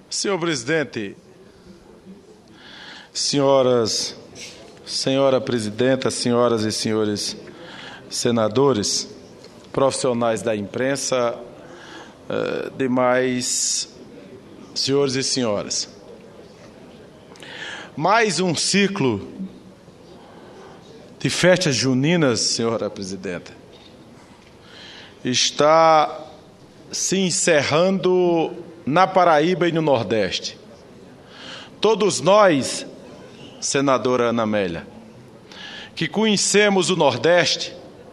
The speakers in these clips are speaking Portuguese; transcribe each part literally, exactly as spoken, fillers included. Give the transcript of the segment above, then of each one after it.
Senhor presidente, senhoras, senhora presidenta, senhoras e senhores senadores, profissionais da imprensa, uh, demais senhores e senhoras. Mais um ciclo de festas juninas, senhora presidenta, está se encerrando na Paraíba e no Nordeste. Todos nós, senadora Ana Amélia, que conhecemos o Nordeste,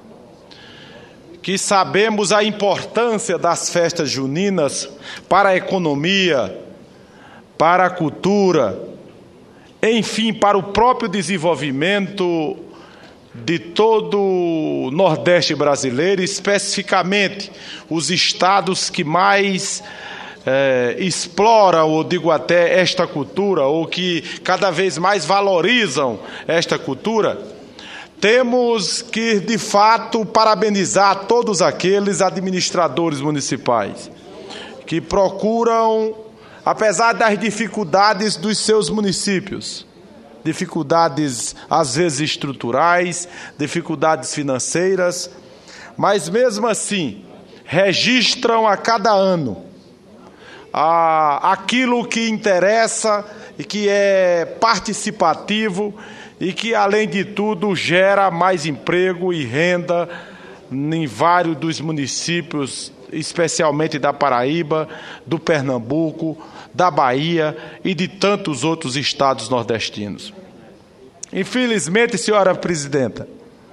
que sabemos a importância das festas juninas para a economia, para a cultura, enfim, para o próprio desenvolvimento de todo o Nordeste brasileiro, especificamente os estados que mais é, exploram, ou digo até, esta cultura, ou que cada vez mais valorizam esta cultura, temos que, de fato, parabenizar todos aqueles administradores municipais que procuram, apesar das dificuldades dos seus municípios, dificuldades às vezes estruturais, dificuldades financeiras, mas mesmo assim registram a cada ano a, aquilo que interessa e que é participativo e que, além de tudo, gera mais emprego e renda em vários dos municípios, especialmente da Paraíba, do Pernambuco, da Bahia e de tantos outros estados nordestinos. Infelizmente, senhora presidenta,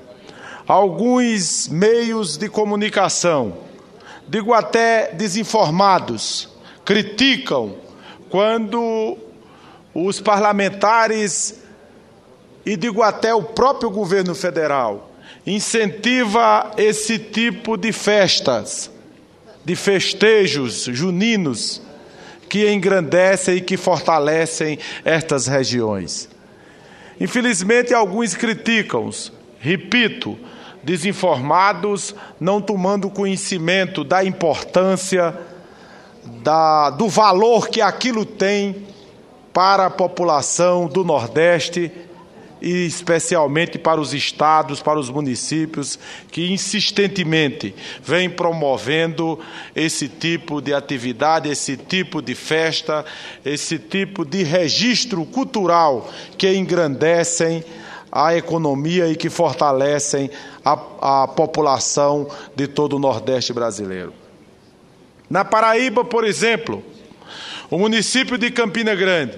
alguns meios de comunicação, digo até desinformados, criticam quando os parlamentares, e digo até o próprio governo federal, incentiva esse tipo de festas, de festejos juninos, que engrandecem e que fortalecem estas regiões. Infelizmente, alguns criticam-os, repito, desinformados, não tomando conhecimento da importância, da, do valor que aquilo tem para a população do Nordeste e especialmente para os estados, para os municípios que insistentemente vêm promovendo esse tipo de atividade, esse tipo de festa, esse tipo de registro cultural que engrandecem a economia e que fortalecem a, a população de todo o Nordeste brasileiro. Na Paraíba, por exemplo, o município de Campina Grande,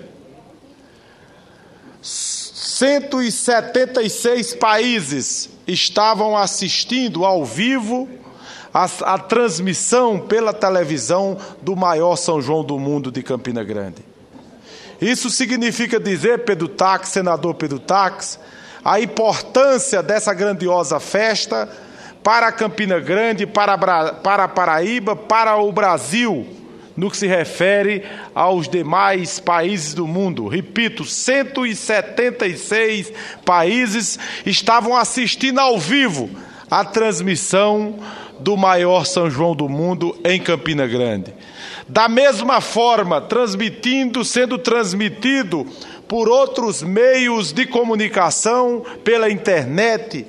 cento e setenta e seis países estavam assistindo ao vivo a, a transmissão pela televisão do maior São João do mundo de Campina Grande. Isso significa dizer, Pedro Taques, senador Pedro Taques, a importância dessa grandiosa festa para Campina Grande, para, para a Paraíba, para o Brasil, no que se refere aos demais países do mundo. Repito, cento e setenta e seis países estavam assistindo ao vivo a transmissão do maior São João do mundo em Campina Grande. Da mesma forma, transmitindo, sendo transmitido por outros meios de comunicação, pela internet,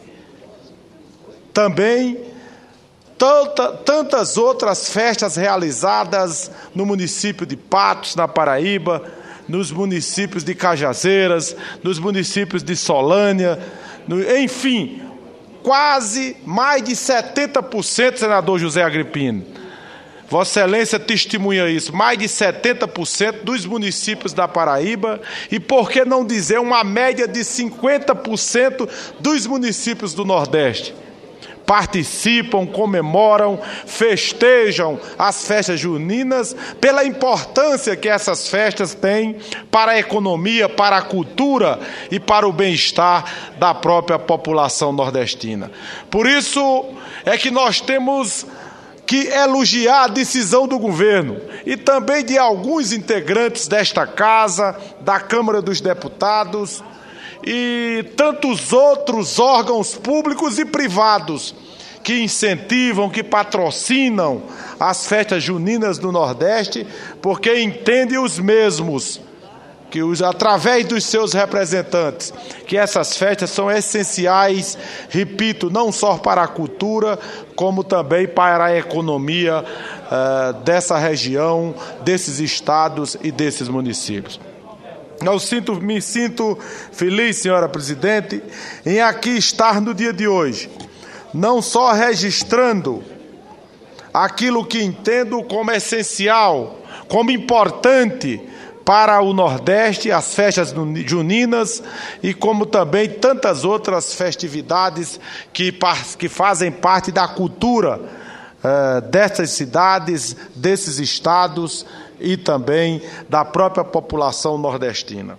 também Tanta, tantas outras festas realizadas no município de Patos, na Paraíba, nos municípios de Cajazeiras, nos municípios de Solânia, no, enfim, quase mais de setenta por cento, senador José Agripino. Vossa Excelência testemunha isso, mais de setenta por cento dos municípios da Paraíba e, por que não dizer, uma média de cinquenta por cento dos municípios do Nordeste. Participam, comemoram, festejam as festas juninas pela importância que essas festas têm para a economia, para a cultura e para o bem-estar da própria população nordestina. Por isso é que nós temos que elogiar a decisão do governo e também de alguns integrantes desta casa, da Câmara dos Deputados, e tantos outros órgãos públicos e privados que incentivam, que patrocinam as festas juninas do Nordeste, porque entendem os mesmos, que os, através dos seus representantes, que essas festas são essenciais, repito, não só para a cultura, como também para a economia uh, dessa região, desses estados e desses municípios. Eu sinto, me sinto feliz, senhora presidente, em aqui estar no dia de hoje, não só registrando aquilo que entendo como essencial, como importante para o Nordeste, as festas juninas, e como também tantas outras festividades que, que fazem parte da cultura uh, dessas cidades, desses estados e também da própria população nordestina.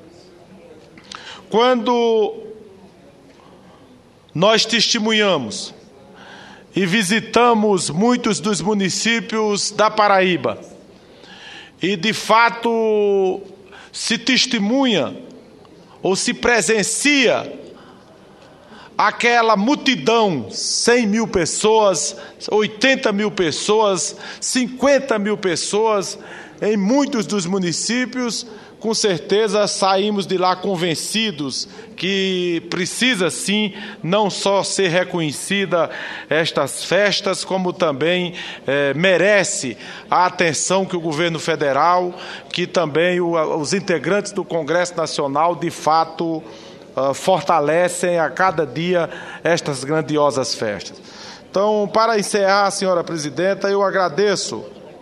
Quando nós testemunhamos e visitamos muitos dos municípios da Paraíba, e de fato se testemunha ou se presencia aquela multidão, cem mil pessoas, oitenta mil pessoas, cinquenta mil pessoas, em muitos dos municípios, com certeza saímos de lá convencidos que precisa sim não só ser reconhecida estas festas, como também eh, merece a atenção que o governo federal, que também o, os integrantes do Congresso Nacional de fato uh, fortalecem a cada dia estas grandiosas festas. Então, para encerrar, senhora presidenta, eu agradeço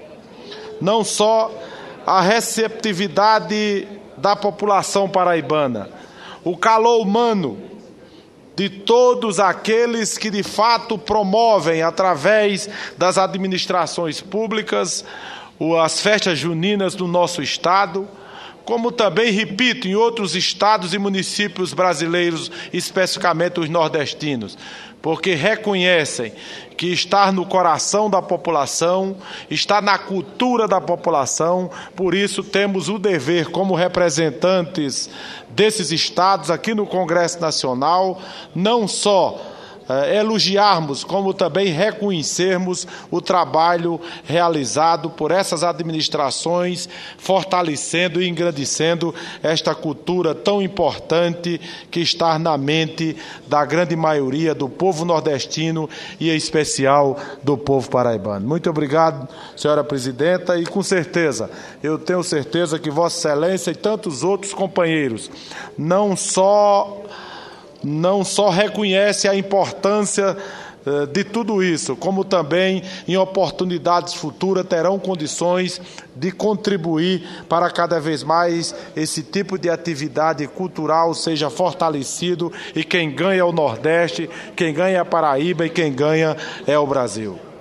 não só a receptividade da população paraibana, o calor humano de todos aqueles que de fato promovem, através das administrações públicas, as festas juninas do nosso estado, como também, repito, em outros estados e municípios brasileiros, especificamente os nordestinos, porque reconhecem que está no coração da população, está na cultura da população, por isso temos o dever, como representantes desses estados aqui no Congresso Nacional, não só eh, elogiarmos, como também reconhecermos o trabalho realizado por essas administrações, fortalecendo e engrandecendo esta cultura tão importante que está na mente da grande maioria do povo nordestino e, em especial, do povo paraibano. Muito obrigado, senhora presidenta, e com certeza, eu tenho certeza que Vossa Excelência e tantos outros companheiros não só não só reconhece a importância eh, de tudo isso, como também em oportunidades futuras terão condições de contribuir para cada vez mais esse tipo de atividade cultural seja fortalecido, e quem ganha é o Nordeste, quem ganha é a Paraíba e quem ganha é o Brasil.